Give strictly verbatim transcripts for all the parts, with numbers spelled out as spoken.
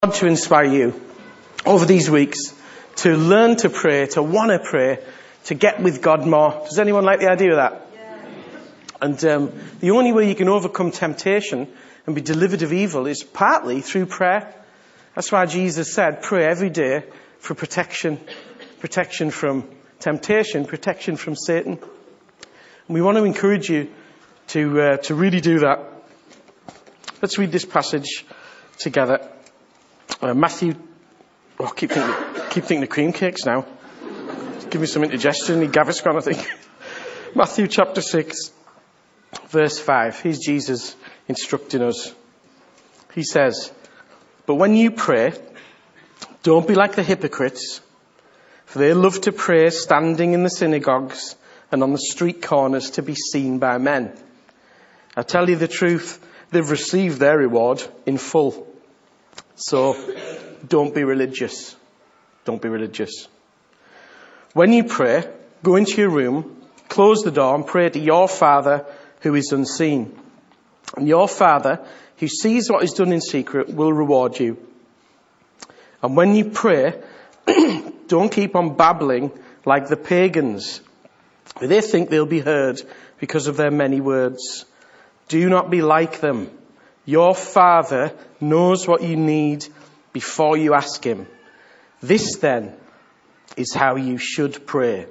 God to inspire you over these weeks to learn to pray, to want to pray, to get with God more. Does anyone like the idea of that? Yeah. And um, the only way you can overcome temptation and be delivered of evil is partly through prayer. That's why Jesus said, pray every day for protection, protection from temptation, protection from Satan. And we want to encourage you to uh, to really do that. Let's read this passage together. Uh, Matthew, oh, keep thinking, keep thinking of cream cakes now. Give me some indigestion. Need Gaviscon, I think. Matthew chapter six, verse five. Here's Jesus instructing us. He says, "But when you pray, don't be like the hypocrites, for they love to pray standing in the synagogues and on the street corners to be seen by men. I tell you the truth, they've received their reward in full. So, don't be religious. Don't be religious. When you pray, go into your room, close the door and pray to your Father who is unseen. And your Father, who sees what is done in secret, will reward you. And when you pray, don't keep on babbling like the pagans. They think they'll be heard because of their many words. Do not be like them. Your Father knows what you need before you ask him. This then is how you should pray.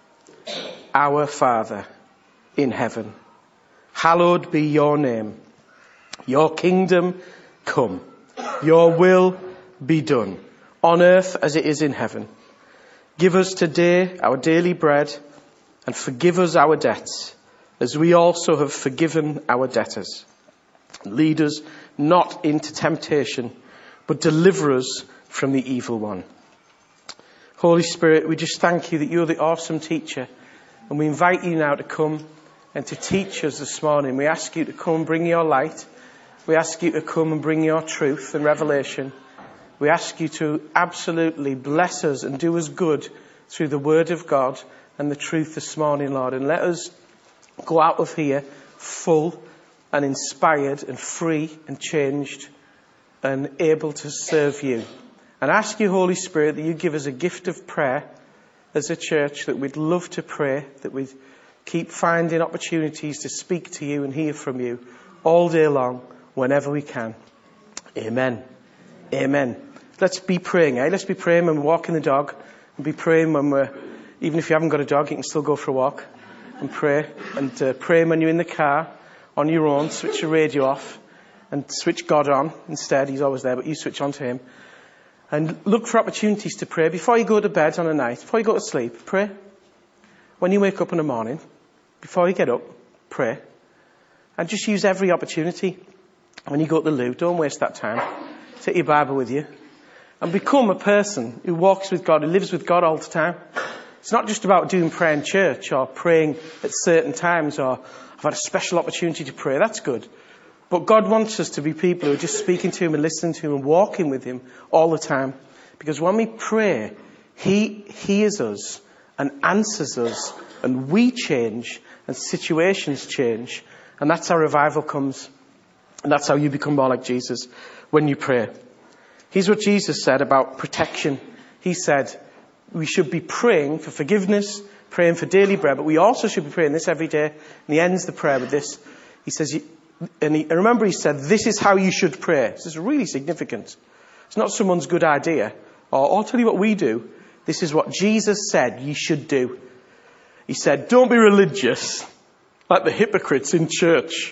Our Father in heaven, hallowed be your name. Your kingdom come. Your will be done on earth as it is in heaven. Give us today our daily bread and forgive us our debts as we also have forgiven our debtors. Lead us not into temptation, but deliver us from the evil one." Holy Spirit, we just thank you that you're the awesome teacher. And we invite you now to come and to teach us this morning. We ask you to come and bring your light. We ask you to come and bring your truth and revelation. We ask you to absolutely bless us and do us good through the word of God and the truth this morning, Lord. And let us go out of here full and inspired and free and changed and able to serve you. And ask you, Holy Spirit, that you give us a gift of prayer as a church, that we'd love to pray, that we'd keep finding opportunities to speak to you and hear from you all day long, whenever we can. Amen. Amen. Let's be praying, eh? Let's be praying when we're walking the dog, and be praying when we're, even if you haven't got a dog, you can still go for a walk and pray. And uh, pray when you're in the car, on your own, switch your radio off and switch God on instead. He's always there, but you switch on to him. And look for opportunities to pray. Before you go to bed on a night, before you go to sleep, pray. When you wake up in the morning, before you get up, pray. And just use every opportunity. When you go to the loo, don't waste that time. Take your Bible with you. And become a person who walks with God, who lives with God all the time. It's not just about doing prayer in church or praying at certain times or I've had a special opportunity to pray. That's good. But God wants us to be people who are just speaking to him and listening to him and walking with him all the time. Because when we pray, he hears us and answers us and we change and situations change. And that's how revival comes. And that's how you become more like Jesus when you pray. Here's what Jesus said about protection. He said we should be praying for forgiveness, praying for daily bread, but we also should be praying this every day. And he ends the prayer with this. He says, and, he, and remember he said, this is how you should pray. This is really significant. It's not someone's good idea. Or I'll tell you what we do. This is what Jesus said you should do. He said, don't be religious like the hypocrites in church.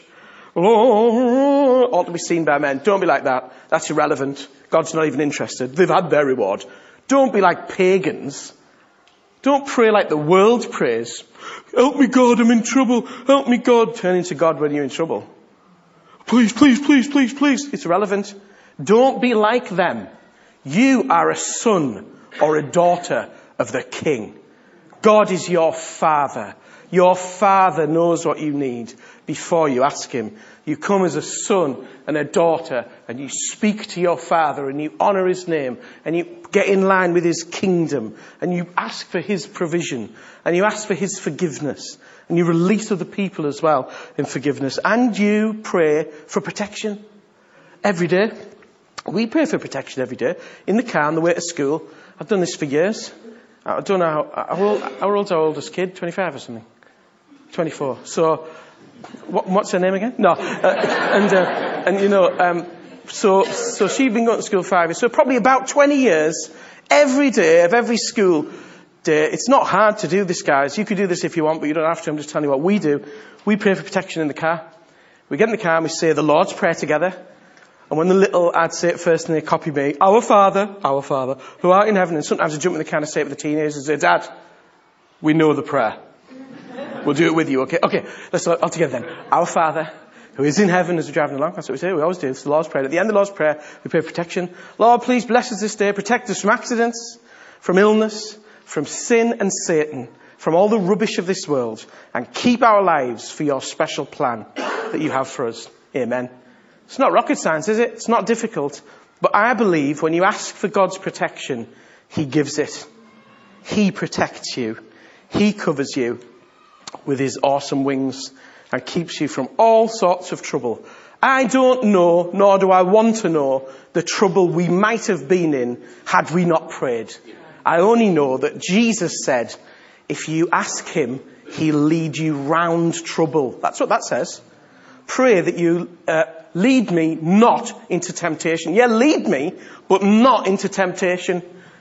Oh, ought to be seen by men. Don't be like that. That's irrelevant. God's not even interested. They've had their reward. Don't be like pagans. Don't pray like the world prays. Help me, God, I'm in trouble. Help me, God. Turning to God when you're in trouble. Please, please, please, please, please. It's irrelevant. Don't be like them. You are a son or a daughter of the King. God is your Father. Your Father knows what you need before you ask him. You come as a son and a daughter and you speak to your Father and you honour his name and you get in line with his kingdom and you ask for his provision and you ask for his forgiveness and you release other people as well in forgiveness and you pray for protection every day. We pray for protection every day. In the car on the way to school. I've done this for years. I don't know how, how old, how old's our oldest kid? twenty-five or something? twenty-four. So, what, what's her name again? No. Uh, and, uh, and you know, um, so, so she'd been going to school five years. So probably about twenty years, every day of every school day. It's not hard to do this, guys. You could do this if you want, but you don't have to. I'm just telling you what we do. We pray for protection in the car. We get in the car and we say the Lord's Prayer together. And when the little, I'd say it first and they copy me, Our Father, Our Father, who art in heaven. And sometimes I jump in the car and say it with the teenagers and say, Dad, we know the prayer. We'll do it with you, okay? Okay, let's do it all together then. Our Father, who is in heaven, as we're driving along. That's what we say. We always do. It's the Lord's Prayer. At the end of the Lord's Prayer, we pray for protection. Lord, please bless us this day. Protect us from accidents, from illness, from sin and Satan, from all the rubbish of this world, and keep our lives for your special plan that you have for us. Amen. It's not rocket science, is it? It's not difficult. But I believe when you ask for God's protection, He gives it. He protects you. He covers you with His awesome wings and keeps you from all sorts of trouble. I don't know, nor do I want to know, the trouble we might have been in had we not prayed. I only know that Jesus said, if you ask Him, He'll lead you round trouble. That's what that says. Pray that you uh, lead me not into temptation. Yeah, lead me, but not into temptation.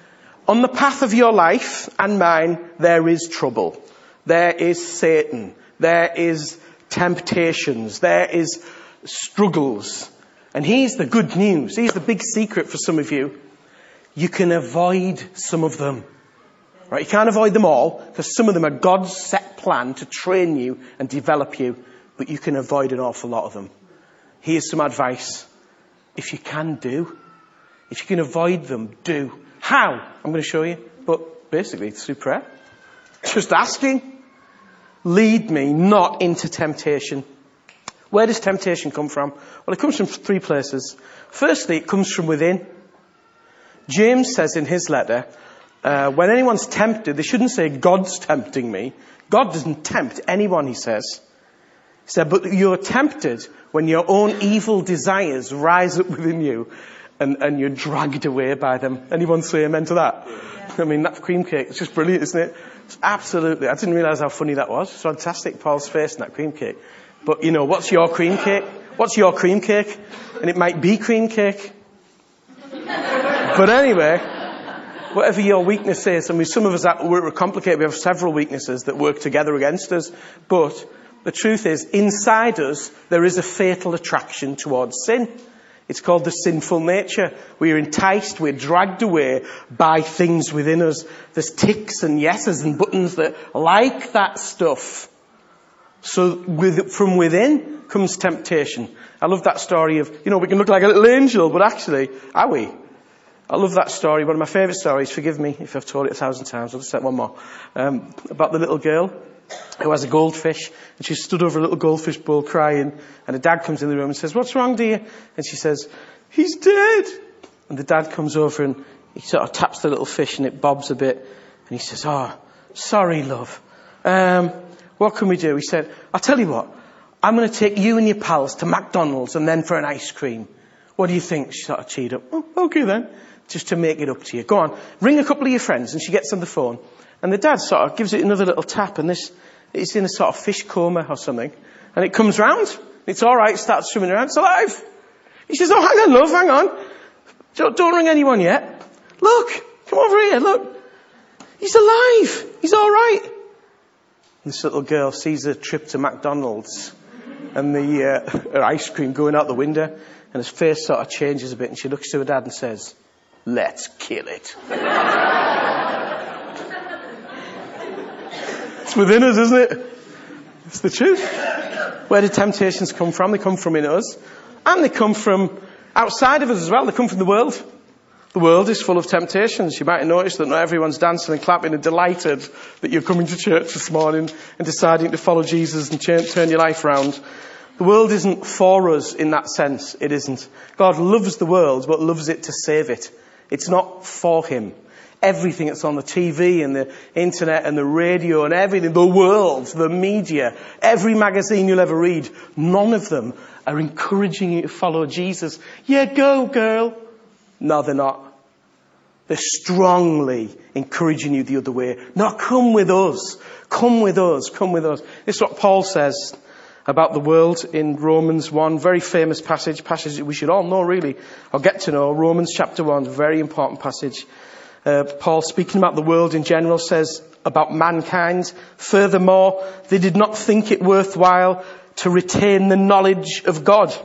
On the path of your life and mine, there is trouble. There is Satan. There is temptations. There is struggles. And here's the good news. Here's the big secret for some of you. You can avoid some of them. Right? You can't avoid them all, because some of them are God's set plan to train you and develop you. But you can avoid an awful lot of them. Here's some advice. If you can do, if you can avoid them, do. How? I'm going to show you. But basically, it's through prayer. Just asking. Lead me not into temptation. Where does temptation come from? Well, it comes from three places. Firstly, it comes from within. James says in his letter, uh, when anyone's tempted, they shouldn't say, God's tempting me. God doesn't tempt anyone, he says. He said, but you're tempted when your own evil desires rise up within you and, and you're dragged away by them. Anyone say amen to that? Yeah. I mean, that cream cake, it's just brilliant, isn't it? It's absolutely, I didn't realise how funny that was. It's fantastic, Paul's face in that cream cake. But, you know, what's your cream cake? What's your cream cake? And it might be cream cake. But anyway, whatever your weakness is, I mean, some of us, that we're complicated. We have several weaknesses that work together against us. But the truth is, inside us, there is a fatal attraction towards sin. It's called the sinful nature. We're enticed, we're dragged away by things within us. There's ticks and yeses and buttons that like that stuff. So with, from within comes temptation. I love that story of, you know, we can look like a little angel, but actually, are we? I love that story. One of my favourite stories, forgive me if I've told it a thousand times, I'll just say one more, um, about the little girl who has a goldfish, and she stood over a little goldfish bowl crying, and the dad comes in the room and says, what's wrong, dear? And she says, he's dead. And the dad comes over and he sort of taps the little fish and it bobs a bit, and he says, oh, sorry, love. Um, what can we do? He said, I'll tell you what, I'm going to take you and your pals to McDonald's and then for an ice cream. What do you think? She sort of cheered up. Oh, okay then. Just to make it up to you. Go on, ring a couple of your friends. And she gets on the phone. And the dad sort of gives it another little tap, and this, it's in a sort of fish coma or something. And it comes round. It's all right, starts swimming around. It's alive. He says, oh, hang on, love, hang on. Don't, don't ring anyone yet. Look, come over here, look. He's alive. He's all right. And this little girl sees a trip to McDonald's and the uh, her ice cream going out the window, and his face sort of changes a bit, and she looks to her dad and says, let's kill it. It's within us, isn't it? It's the truth. Where do temptations come from? They come from in us. And they come from outside of us as well. They come from the world. The world is full of temptations. You might have noticed that not everyone's dancing and clapping and delighted that you're coming to church this morning and deciding to follow Jesus and turn your life around. The world isn't for us in that sense. It isn't. God loves the world, but loves it to save it. It's not for him. Everything that's on the T V and the internet and the radio and everything, the world, the media, every magazine you'll ever read, none of them are encouraging you to follow Jesus. Yeah, go, girl. No, they're not. They're strongly encouraging you the other way. No, come with us. Come with us. Come with us. This is what Paul says about the world in Romans one. Very famous passage. Passage that we should all know, really. Or get to know. Romans chapter one. Very important passage. Uh, Paul, speaking about the world in general, says about mankind, furthermore, they did not think it worthwhile to retain the knowledge of God.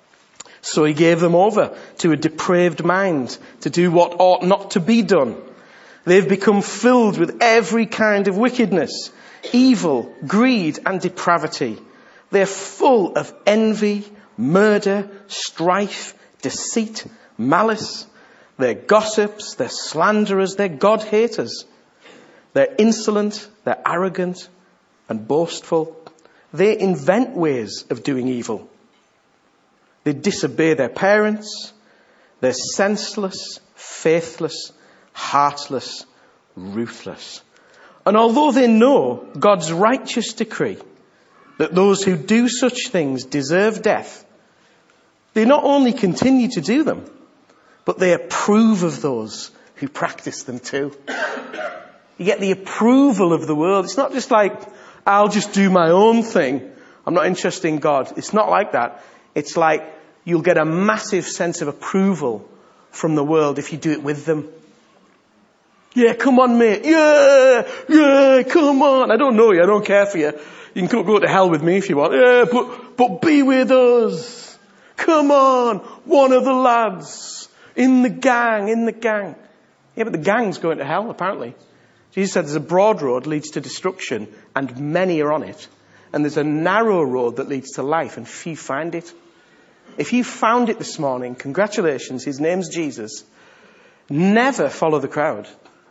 So he gave them over to a depraved mind to do what ought not to be done. They've become filled with every kind of wickedness, evil, greed, and depravity. They're full of envy, murder, strife, deceit, malice. They're gossips, they're slanderers, they're God-haters. They're insolent, they're arrogant and boastful. They invent ways of doing evil. They disobey their parents. They're senseless, faithless, heartless, ruthless. And although they know God's righteous decree that those who do such things deserve death, they not only continue to do them, but they approve of those who practice them too. You get the approval of the world. It's not just like, I'll just do my own thing. I'm not interested in God. It's not like that. It's like you'll get a massive sense of approval from the world if you do it with them. Yeah, come on, mate. Yeah, yeah, come on. I don't know you. I don't care for you. You can go to hell with me if you want. Yeah, but, but be with us. Come on. One of the lads. In the gang, in the gang. Yeah, but the gang's going to hell, apparently. Jesus said there's a broad road leads to destruction and many are on it. And there's a narrow road that leads to life and few find it. If you found it this morning, congratulations, his name's Jesus. Never follow the crowd.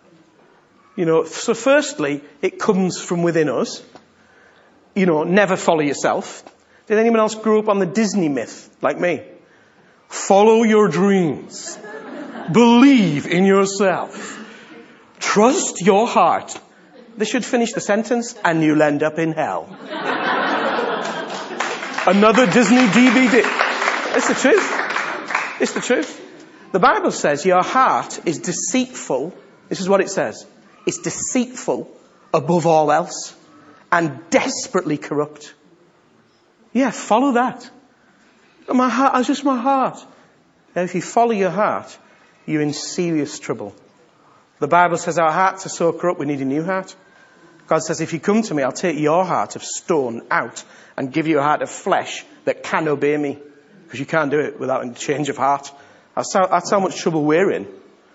You know, so firstly, it comes from within us. You know, never follow yourself. Did anyone else grow up on the Disney myth, like me? Follow your dreams. Believe in yourself. Trust your heart. They should finish the sentence, and you'll end up in hell. Another Disney D V D. It's the truth. It's the truth. The Bible says your heart is deceitful. This is what it says. It's deceitful above all else and desperately corrupt. Yeah, follow that. My heart, it's just my heart. And if you follow your heart, you're in serious trouble. The Bible says our hearts are so corrupt we need a new heart. God says, if you come to me, I'll take your heart of stone out and give you a heart of flesh that can obey me. Because you can't do it without a change of heart. That's how, that's how much trouble we're in.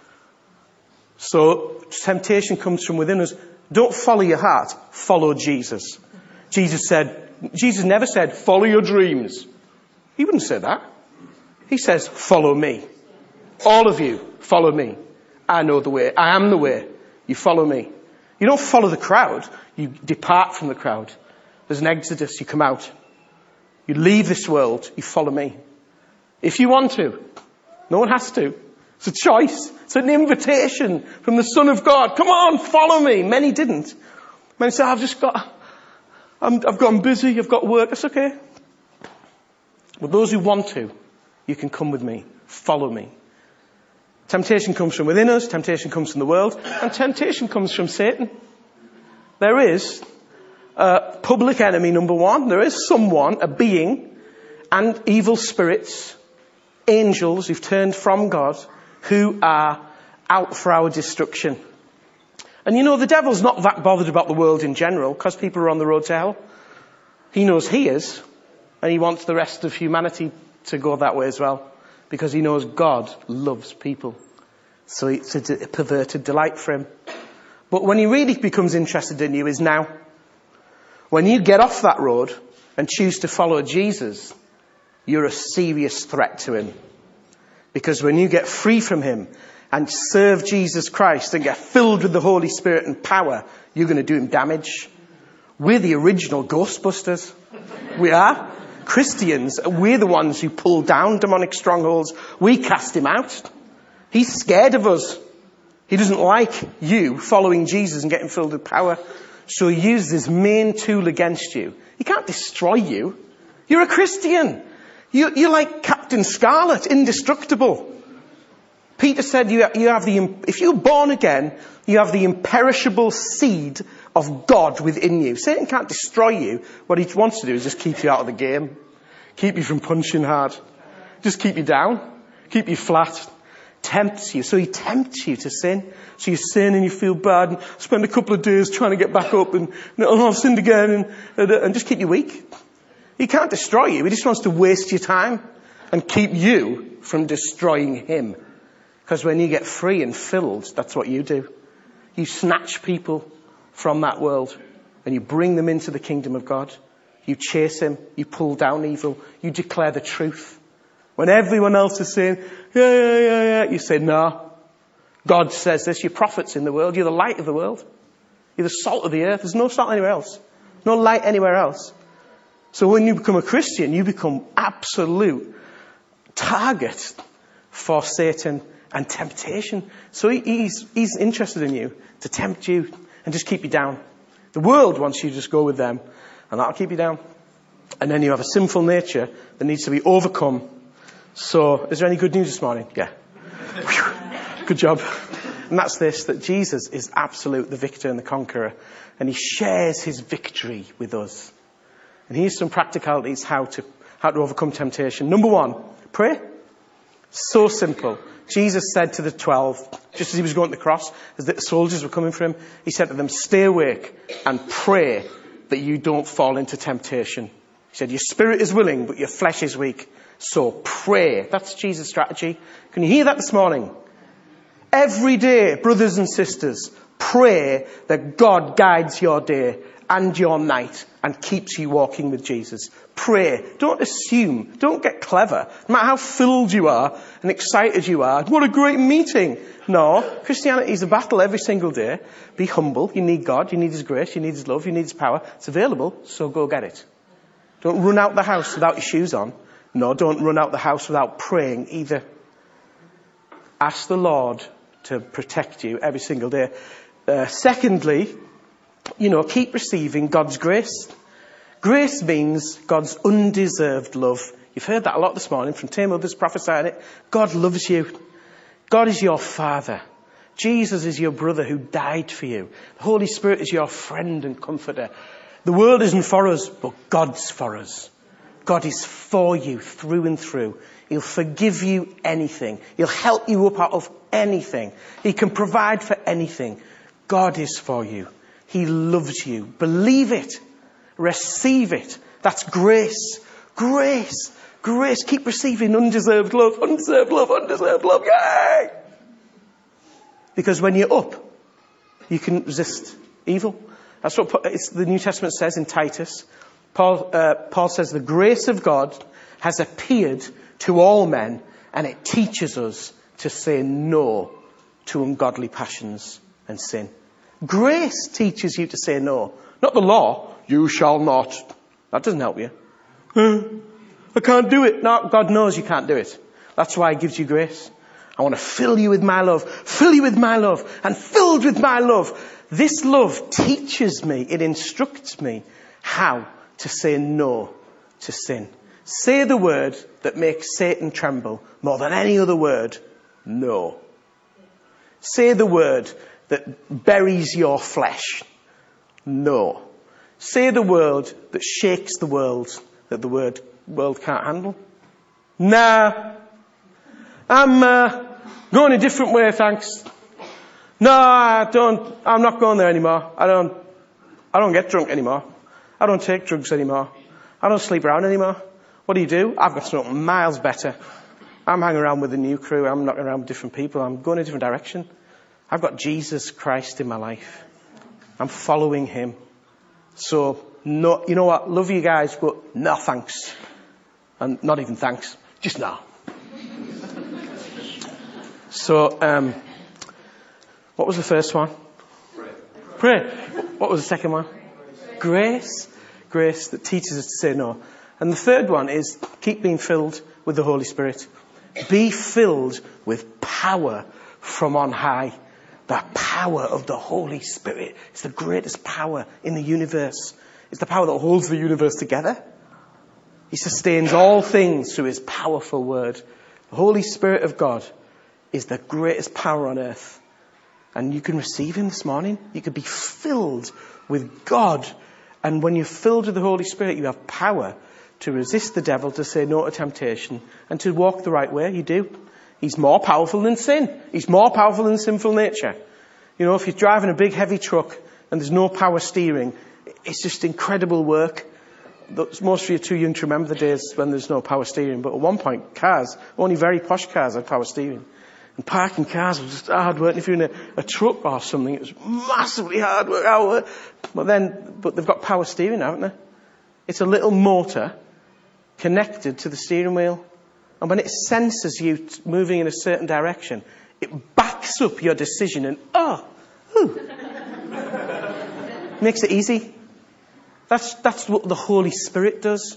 So temptation comes from within us. Don't follow your heart. Follow Jesus. Jesus said, Jesus never said, follow your dreams. He wouldn't say that. He says, follow me. All of you, follow me. I know the way. I am the way. You follow me. You don't follow the crowd. You depart from the crowd. There's an exodus. You come out. You leave this world. You follow me. If you want to. No one has to. It's a choice. It's an invitation from the Son of God. Come on, follow me. Many didn't. Many said, I've just got, I'm, I've gotten busy. I've got work. That's okay. But those who want to, you can come with me. Follow me. Temptation comes from within us. Temptation comes from the world. And temptation comes from Satan. There is a public enemy, number one. There is someone, a being, and evil spirits, angels who've turned from God, who are out for our destruction. And you know, the devil's not that bothered about the world in general, because people are on the road to hell. He knows he is, and he wants the rest of humanity to go that way as well, because he knows God loves people. So it's a perverted delight for him. But when he really becomes interested in you is now. When you get off that road and choose to follow Jesus, you're a serious threat to him. Because when you get free from him and serve Jesus Christ and get filled with the Holy Spirit and power, you're going to do him damage. We're the original Ghostbusters. We are. Christians, we're the ones who pull down demonic strongholds. We cast him out. He's scared of us. He doesn't like you following Jesus and getting filled with power. So he uses his main tool against you. He can't destroy you. You're a Christian. You, you're like Captain Scarlet, indestructible. Peter said you, you have the, if you're born again, you have the imperishable seed of God within you. Satan can't destroy you. What he wants to do is just keep you out of the game. Keep you from punching hard. Just keep you down. Keep you flat. Tempts you. So he tempts you to sin. So you sin and you feel bad and spend a couple of days trying to get back up and, oh, I've sinned again and, and, and just keep you weak. He can't destroy you. He just wants to waste your time and keep you from destroying him. Because when you get free and filled, that's what you do. You snatch people from that world and you bring them into the kingdom of God. You chase him. You pull down evil. You declare the truth. When everyone else is saying, yeah, yeah, yeah, yeah, you say, no. God says this. You're prophets in the world. You're the light of the world. You're the salt of the earth. There's no salt anywhere else. No light anywhere else. So when you become a Christian, you become absolute target for Satan and temptation. So he, he's, he's interested in you to tempt you and just keep you down. The world wants you to just go with them and that'll keep you down. And then you have a sinful nature that needs to be overcome. So, is there any good news this morning? Yeah. Good job. And that's this, that Jesus is absolute, the victor and the conqueror. And he shares his victory with us. And here's some practicalities how to, how to overcome temptation. Number one, pray. So simple. Jesus said to the twelve, just as he was going to the cross, as the soldiers were coming for him, he said to them, stay awake and pray that you don't fall into temptation. He said, your spirit is willing, but your flesh is weak. So pray. That's Jesus' strategy. Can you hear that this morning? Every day, brothers and sisters, pray that God guides your day and your night and keeps you walking with Jesus. Pray. Don't assume. Don't get clever. No matter how filled you are and excited you are. What a great meeting. No. Christianity is a battle every single day. Be humble. You need God. You need his grace. You need his love. You need his power. It's available. So go get it. Don't run out the house without your shoes on. No, don't run out the house without praying either. Ask the Lord to protect you every single day. Uh, secondly, you know, keep receiving God's grace. Grace means God's undeserved love. You've heard that a lot this morning from Tim, others prophesying it. God loves you. God is your Father. Jesus is your brother who died for you. The Holy Spirit is your friend and comforter. The world isn't for us, but God's for us. God is for you through and through. He'll forgive you anything. He'll help you up out of anything. He can provide for anything. God is for you. He loves you. Believe it. Receive it. That's grace. Grace. Grace. Keep receiving undeserved love. Undeserved love. Undeserved love. Yay! Because when you're up, you can resist evil. That's what it's, the New Testament says in Titus. Paul, uh, Paul says the grace of God has appeared to all men and it teaches us to say no to ungodly passions and sin. Grace teaches you to say no. Not the law. You shall not. That doesn't help you. Uh, I can't do it. No, God knows you can't do it. That's why he gives you grace. I want to fill you with my love. Fill you with my love. And filled with my love. This love teaches me. It instructs me how to say no to sin. Say the word that makes Satan tremble more than any other word. No. Say the word that buries your flesh. No. Say the word that shakes the world, that the word world can't handle. Nah. I'm uh, going a different way, thanks. No, I don't. I'm not going there anymore. I don't. I don't get drunk anymore. I don't take drugs anymore. I don't sleep around anymore. What do you do? I've got something miles better. I'm hanging around with a new crew. I'm not around with different people. I'm going in a different direction. I've got Jesus Christ in my life. I'm following him. So, no, you know what? Love you guys, but no thanks. And not even thanks. Just no. So, um, what was the first one? Pray. Pray. What was the second one? Grace. Grace that teaches us to say no. And the third one is keep being filled with the Holy Spirit. Be filled with power from on high. The power of the Holy Spirit is the greatest power in the universe. It's the power that holds the universe together. He sustains all things through his powerful word. The Holy Spirit of God is the greatest power on earth. And you can receive him this morning. You could be filled with God. And when you're filled with the Holy Spirit, you have power to resist the devil, to say no to temptation, and to walk the right way. You do. He's more powerful than sin. He's more powerful than sinful nature. You know, if you're driving a big heavy truck and there's no power steering, it's just incredible work. Most of you are too young to remember the days when there's no power steering. But at one point, cars, only very posh cars had power steering. And parking cars was just hard work. If you're in a, a truck or something, it was massively hard work. Hard work. But then, but they've got power steering, haven't they? It's a little motor connected to the steering wheel. And when it senses you moving in a certain direction, it backs up your decision and, oh, ooh. Makes it easy. That's, that's what the Holy Spirit does.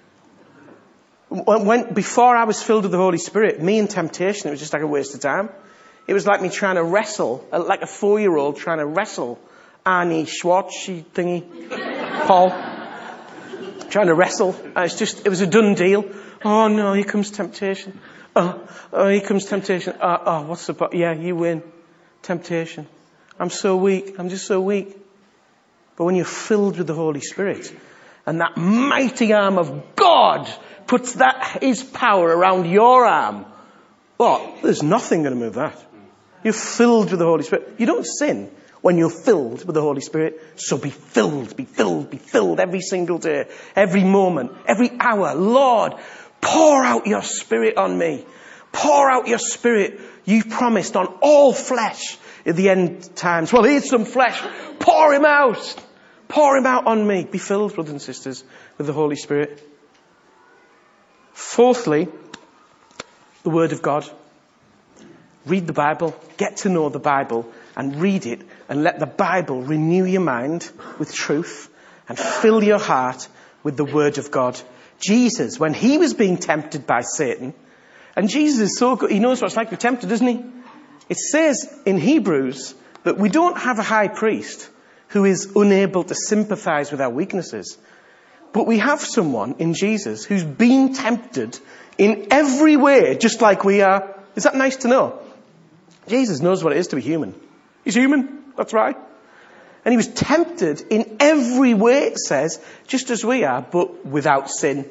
When, when, before I was filled with the Holy Spirit, me and temptation, it was just like a waste of time. It was like me trying to wrestle, like a four-year-old trying to wrestle Arnie Schwartz thingy, Paul. Trying to wrestle. And it's just, it was a done deal. Oh no, here comes temptation. Oh, oh here comes temptation. Oh, oh what's the, po- yeah, you win. Temptation. I'm so weak. I'm just so weak. But when you're filled with the Holy Spirit, and that mighty arm of God puts that, his power around your arm, well, there's nothing going to move that. You're filled with the Holy Spirit. You don't sin when you're filled with the Holy Spirit. So be filled, be filled, be filled every single day, every moment, every hour. Lord, pour out your Spirit on me. Pour out your Spirit. You promised on all flesh at the end times. Well, here's some flesh. Pour him out. Pour him out on me. Be filled, brothers and sisters, with the Holy Spirit. Fourthly, the Word of God. Read the Bible. Get to know the Bible and read it, and let the Bible renew your mind with truth and fill your heart with the Word of God. Jesus, when he was being tempted by Satan, and Jesus is so good, he knows what it's like to be tempted, doesn't he? It says in Hebrews that we don't have a high priest who is unable to sympathize with our weaknesses. But we have someone in Jesus who's been tempted in every way, just like we are. Is that nice to know? Jesus knows what it is to be human. He's human, that's right. And he was tempted in every way, it says, just as we are, but without sin.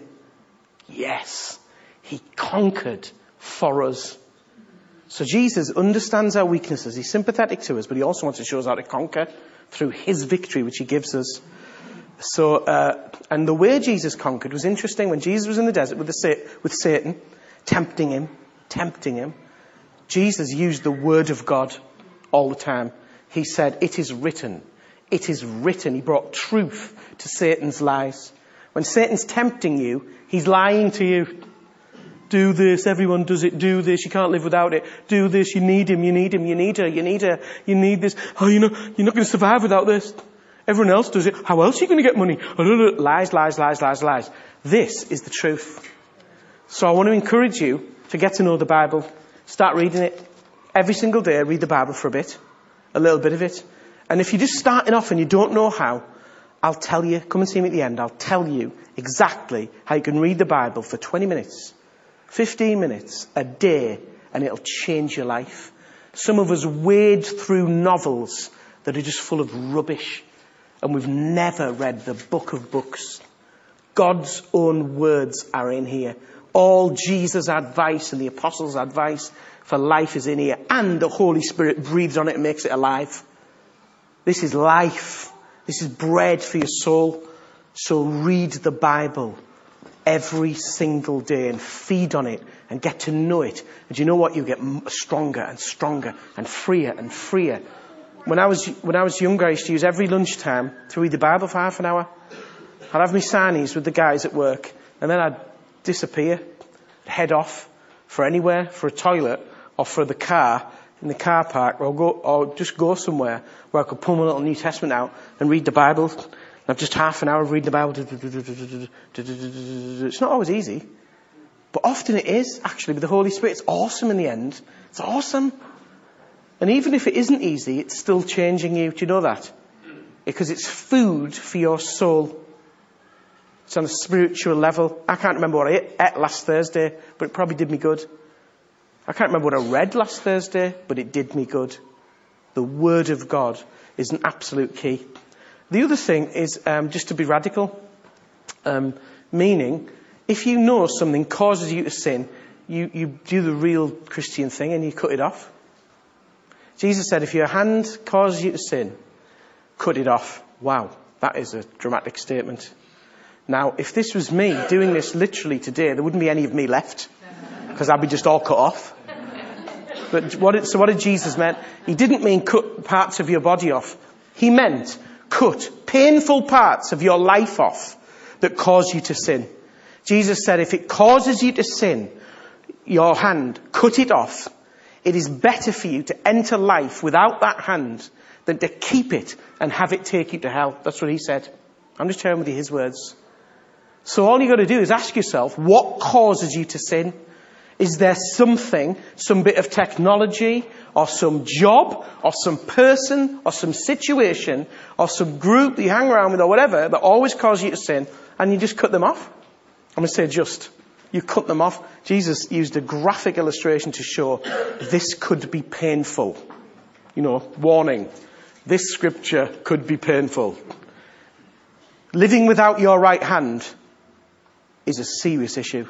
Yes, he conquered for us. So Jesus understands our weaknesses. He's sympathetic to us, but he also wants to show us how to conquer through his victory, which he gives us. So, uh, and the way Jesus conquered was interesting. When Jesus was in the desert with, the, with Satan, tempting him, tempting him, Jesus used the Word of God all the time. He said, it is written. It is written. He brought truth to Satan's lies. When Satan's tempting you, he's lying to you. Do this, everyone does it, do this, you can't live without it. Do this, you need him, you need him, you need her, you need her, you need this. Oh, you know, you're not going to survive without this. Everyone else does it. How else are you going to get money? Lies, lies, lies, lies, lies. This is the truth. So I want to encourage you to get to know the Bible. Start reading it. Every single day, read the Bible for a bit. A little bit of it. And if you're just starting off and you don't know how, I'll tell you, come and see me at the end, I'll tell you exactly how you can read the Bible for twenty minutes. fifteen minutes a day, and it'll change your life. Some of us wade through novels that are just full of rubbish, and we've never read the book of books. God's own words are in here. All Jesus' advice and the apostles' advice for life is in here, and the Holy Spirit breathes on it and makes it alive. This is life. This is bread for your soul. So read the Bible every single day and feed on it and get to know it. And you know what? You get stronger and stronger and freer and freer. When I was when I was younger, I used to use every lunchtime to read the Bible for half an hour. I'd have my sarnies with the guys at work, and then I'd disappear, head off for anywhere, for a toilet or for the car in the car park, or go or just go somewhere where I could pull my little New Testament out and read the Bible. I've just half an hour of reading the Bible. It's not always easy, but often it is, actually, with the Holy Spirit. It's awesome in the end. It's awesome. And even if it isn't easy, it's still changing you. Do you know that? Because it's food for your soul. It's on a spiritual level. I can't remember what I ate last Thursday, but it probably did me good. I can't remember what I read last Thursday, but it did me good. The Word of God is an absolute key. The other thing is um, just to be radical, um, meaning if you know something causes you to sin, you, you do the real Christian thing and you cut it off. Jesus said, if your hand causes you to sin, cut it off. Wow, that is a dramatic statement. Now, if this was me doing this literally today, there wouldn't be any of me left, because I'd be just all cut off. But what it, so what did Jesus mean? He didn't mean cut parts of your body off. He meant cut painful parts of your life off that cause you to sin. Jesus said, if it causes you to sin, your hand, cut it off. It is better for you to enter life without that hand than to keep it and have it take you to hell. That's what he said. I'm just sharing with you his words. So all you got to do is ask yourself, what causes you to sin? Is there something, some bit of technology, or some job, or some person, or some situation, or some group that you hang around with, or whatever, that always causes you to sin, and you just cut them off? I'm going to say just. You cut them off. Jesus used a graphic illustration to show this could be painful. You know, warning. This scripture could be painful. Living without your right hand is a serious issue.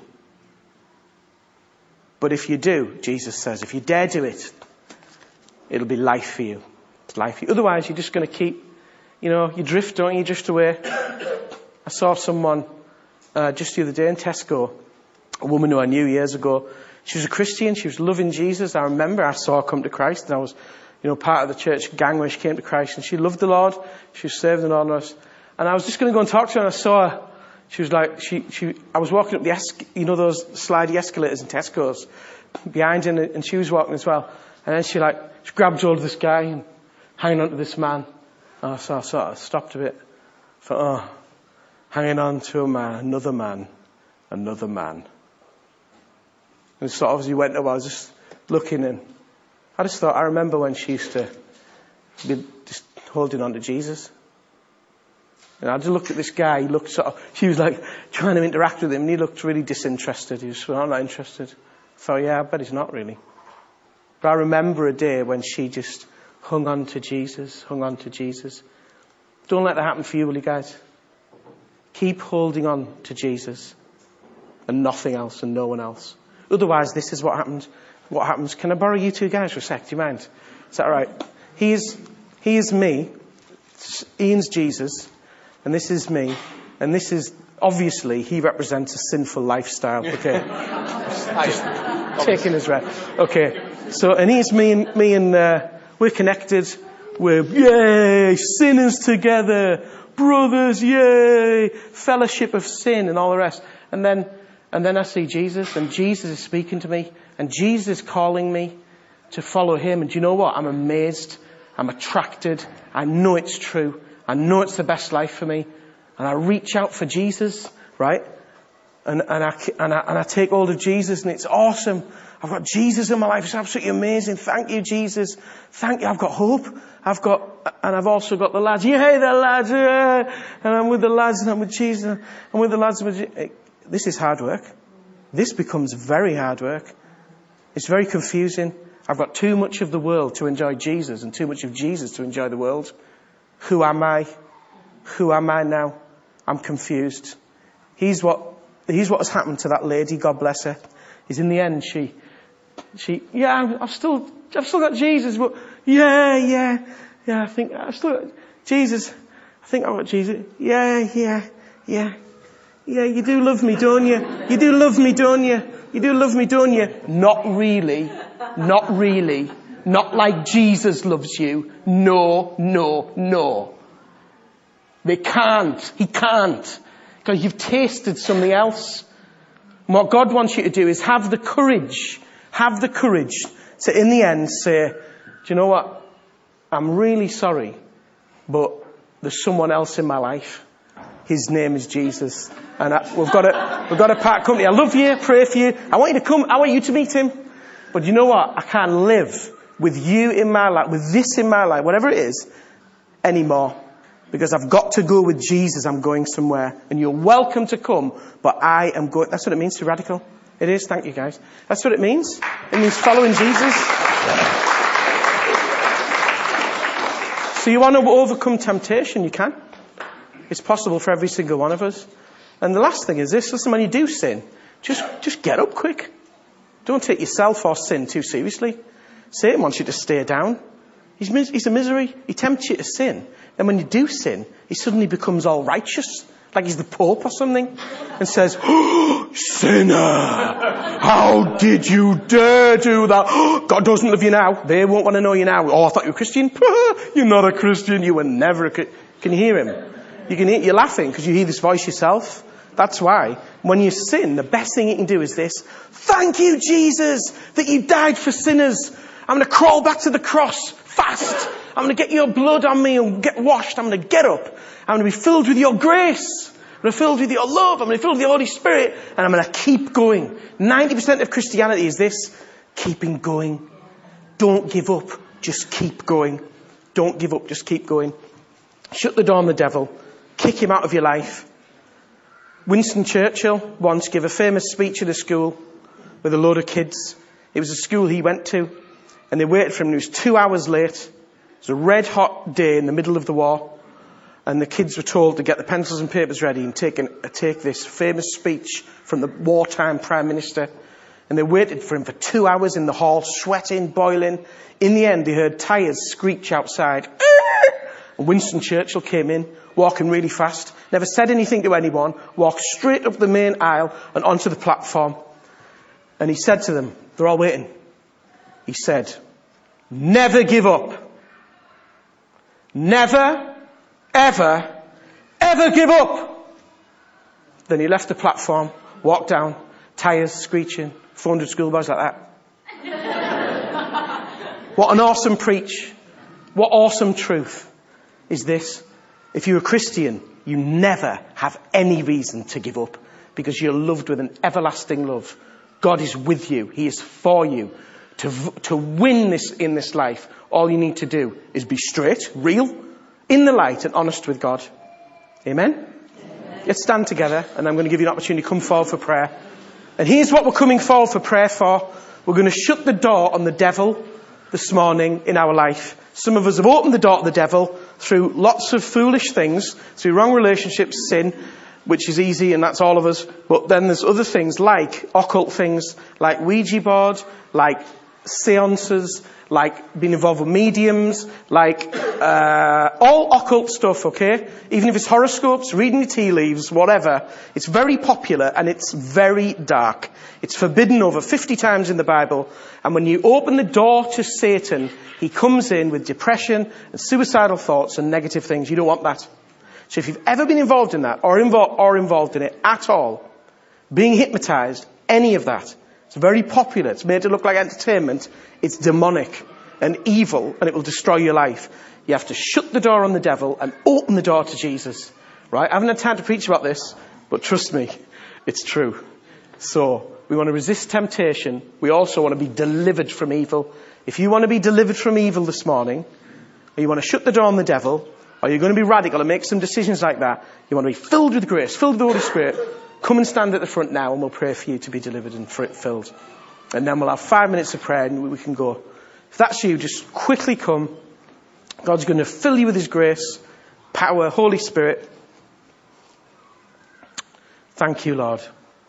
But if you do, Jesus says, if you dare do it, it'll be life for you. It's life for you. Otherwise, you're just going to keep, you know, you drift, don't you? You drift away. I saw someone uh, just the other day in Tesco, a woman who I knew years ago. She was a Christian. She was loving Jesus. I remember I saw her come to Christ, and I was, you know, part of the church gang when she came to Christ, and she loved the Lord. She was serving the Lord. And I was just going to go and talk to her, and I saw her. She was like, she, she, I was walking up the, es- you know, those slidey escalators in Tesco's behind her, and she was walking as well. And then she like, she grabbed hold of this guy and hanging on to this man. And so I sort of stopped a bit. Thought, oh, hanging on to a man, another man, another man. And sort of as you went up, I was just looking, and I just thought, I remember when she used to be just holding on to Jesus. And I just looked at this guy, he looked sort of, she was like trying to interact with him, and he looked really disinterested. He was, well, I'm not interested. I thought, yeah, I bet he's not really. But I remember a day when she just hung on to Jesus, hung on to Jesus. Don't let that happen for you, will you guys? Keep holding on to Jesus and nothing else and no one else. Otherwise, this is what happens. What happens? Can I borrow you two guys for a sec? Do you mind? Is that all right? He is, he is me. Ian's Jesus. And this is me. And this is, obviously, he represents a sinful lifestyle. Okay. Just taking his right. Okay. So, and he's me and, me and, uh, we're connected. We're, yay, sinners together. Brothers, yay. Fellowship of sin and all the rest. And then, and then I see Jesus, and Jesus is speaking to me, and Jesus is calling me to follow him. And do you know what? I'm amazed. I'm attracted. I know it's true. I know it's the best life for me. And I reach out for Jesus, right? And, and, I, and, I, and I take hold of Jesus, and it's awesome. I've got Jesus in my life. It's absolutely amazing. Thank you, Jesus. Thank you. I've got hope. I've got, and I've also got the lads. Yay, the lads. Yeah. And I'm with the lads, and I'm with Jesus. I'm with the lads. With, this is hard work. This becomes very hard work. It's very confusing. I've got too much of the world to enjoy Jesus, and too much of Jesus to enjoy the world. Who am I? Who am I now? I'm confused. Here's what, here's what has happened to that lady, God bless her. Is in the end, she, she, yeah, I've still, I've still got Jesus, but yeah, yeah, yeah, I think I've still got Jesus. I think I've got Jesus. Yeah, yeah, yeah, yeah, you do love me, don't you? You do love me, don't you? You do love me, don't you? Not really. Not really. Not like Jesus loves you. No, no, no. They can't. He can't. Because you've tasted something else. And what God wants you to do is have the courage, have the courage to in the end say, do you know what? I'm really sorry, but there's someone else in my life. His name is Jesus. And I, we've got a, we've got a part company. I love you, pray for you. I want you to come, I want you to meet him. But you know what? I can't live with you in my life, with this in my life, whatever it is, anymore. Because I've got to go with Jesus. I'm going somewhere. And you're welcome to come, but I am going. That's what it means to be radical. It is, thank you guys. That's what it means. It means following Jesus. So you want to overcome temptation, you can. It's possible for every single one of us. And the last thing is this, listen, when you do sin, just, just get up quick. Don't take yourself or sin too seriously. Satan wants you to stay down. He's, mis- he's a misery. He tempts you to sin. And when you do sin, he suddenly becomes all righteous. Like he's the Pope or something. And says, oh, sinner, how did you dare do that? Oh, God doesn't love you now. They won't want to know you now. Oh, I thought you were a Christian. You're not a Christian. You were never a Christian. Can you hear him? You can hear, you're laughing because you hear this voice yourself. That's why when you sin, the best thing you can do is this. Thank you, Jesus, that you died for sinners. I'm going to crawl back to the cross fast. I'm going to get your blood on me and get washed. I'm going to get up. I'm going to be filled with your grace. I'm going to be filled with your love. I'm going to be filled with the Holy Spirit. And I'm going to keep going. ninety percent of Christianity is this. Keeping going. Don't give up. Just keep going. Don't give up. Just keep going. Shut the door on the devil. Kick him out of your life. Winston Churchill once gave a famous speech at a school with a load of kids. It was a school he went to. And they waited for him. He was two hours late. It was a red hot day in the middle of the war. And the kids were told to get the pencils and papers ready and take, an, uh, take this famous speech from the wartime Prime Minister. And they waited for him for two hours in the hall, sweating, boiling. In the end, they heard tyres screech outside. And Winston Churchill came in, walking really fast, never said anything to anyone, walked straight up the main aisle and onto the platform. And he said to them, they're all waiting. He said, never give up. Never, ever, ever give up. Then he left the platform, walked down, tyres screeching, four hundred schoolboys like that. What an awesome preach. What awesome truth is this. If you're a Christian, you never have any reason to give up because you're loved with an everlasting love. God is with you. He is for you. To, to win this in this life, all you need to do is be straight, real, in the light and honest with God. Amen? Amen. Let's stand together and I'm going to give you an opportunity to come forward for prayer. And here's what we're coming forward for prayer for. We're going to shut the door on the devil this morning in our life. Some of us have opened the door to the devil through lots of foolish things, through wrong relationships, sin, which is easy and that's all of us. But then there's other things like occult things, like Ouija board, like seances, like being involved with mediums, like uh, all occult stuff, okay? Even if it's horoscopes, reading the tea leaves, whatever. It's very popular and it's very dark. It's forbidden over fifty times in the Bible. And when you open the door to Satan, he comes in with depression and suicidal thoughts and negative things. You don't want that. So if you've ever been involved in that or, invo- or involved in it at all, being hypnotized, any of that, it's very popular. It's made to look like entertainment. It's demonic and evil and it will destroy your life. You have to shut the door on the devil and open the door to Jesus. Right? I haven't had time to preach about this, but trust me, it's true. So we want to resist temptation. We also want to be delivered from evil. If you want to be delivered from evil this morning, or you want to shut the door on the devil, or you're going to be radical and make some decisions like that, you want to be filled with grace, filled with the Holy Spirit, come and stand at the front now and we'll pray for you to be delivered and filled. And then we'll have five minutes of prayer and we can go. If that's you, just quickly come. God's going to fill you with His grace, power, Holy Spirit. Thank you, Lord.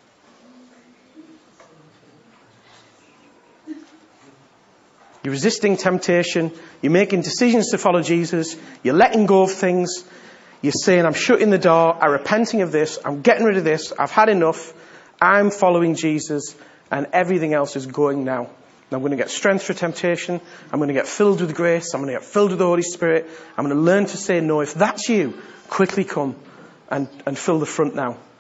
You're resisting temptation. You're making decisions to follow Jesus. You're letting go of things. You're saying, I'm shutting the door. I'm repenting of this. I'm getting rid of this. I've had enough. I'm following Jesus. And everything else is going now. And I'm going to get strength for temptation. I'm going to get filled with grace. I'm going to get filled with the Holy Spirit. I'm going to learn to say no. If that's you, quickly come and, and fill the front now.